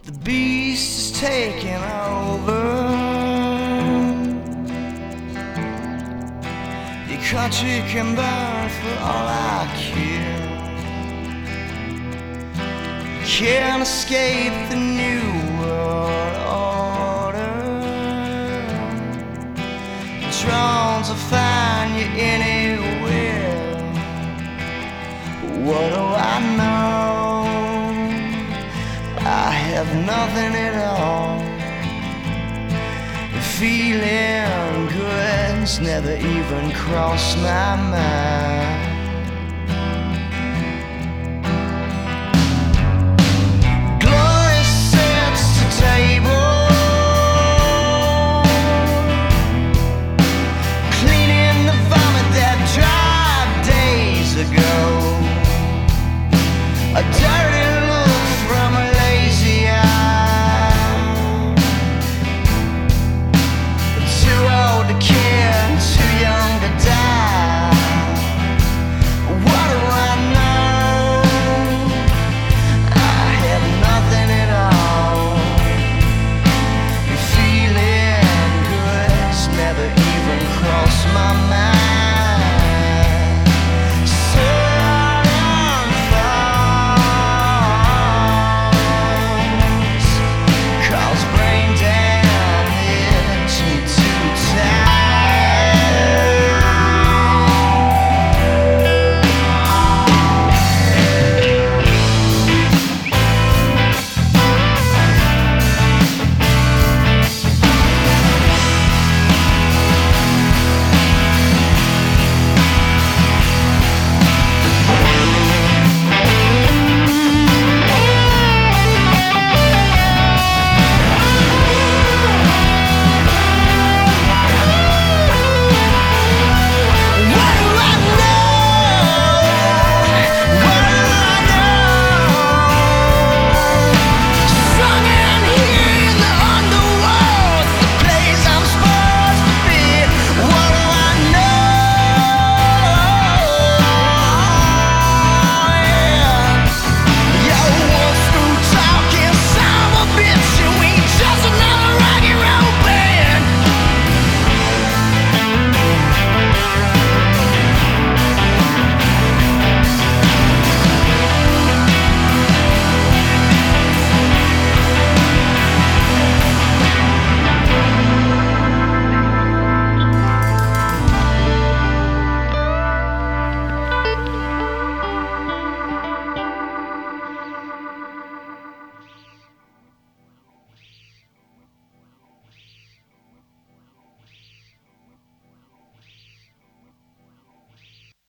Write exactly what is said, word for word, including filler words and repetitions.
The beast is taking over. Your country can burn for all I care. Can't escape the new world order. Drawn to find you anywhere. What do I know? I have nothing at all. Feeling good's never even crossed my mind.